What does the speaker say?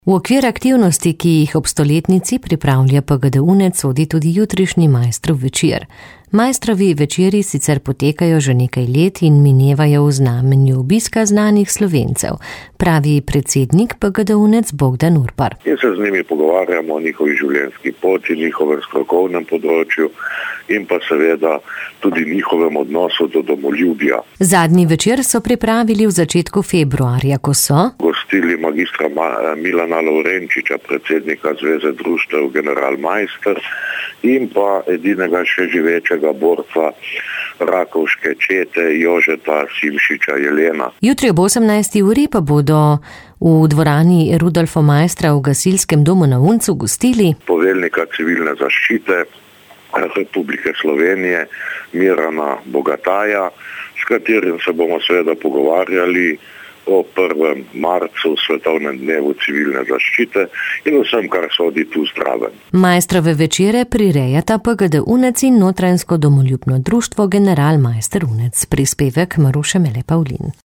V okvir aktivnosti, ki jih ob stoletnici pripravlja PGD Unec, sodi tudi jutrišnji Maistrov večer. Maistrovi večeri sicer potekajo že nekaj let in minevajo v znamenju obiska znanih Slovencev, pravi predsednik PGD Unec Bogdan Urpar. In se z njimi pogovarjamo o njihovi življenjski poti, njihovem strokovnem področju in pa seveda tudi njihovem odnosu do domoljubja. Zadnji večer so pripravili v začetku februarja, ko so gostili magistra Milana Lovrenčiča, predsednika Zveze društev General Maister, in pa edinega še živečega borca rakovške čete Jožeta Simšiča Jelena. Jutri ob 18. uri pa bodo v dvorani Rudolfa Maistra v gasilskem domu na Uncu gostili poveljnika civilne zaščite Republike Slovenije Mirana Bogataja, s katerim se bomo seveda pogovarjali o 1. marcu, svetovnem dnevu civilne zaščite in vsem, kar sodi tu zraven. Maistrove večere prirejata PGD Unec in Notranjsko domoljubno društvo General Maister Unec. Prispevek Maruše Mele Pavlin.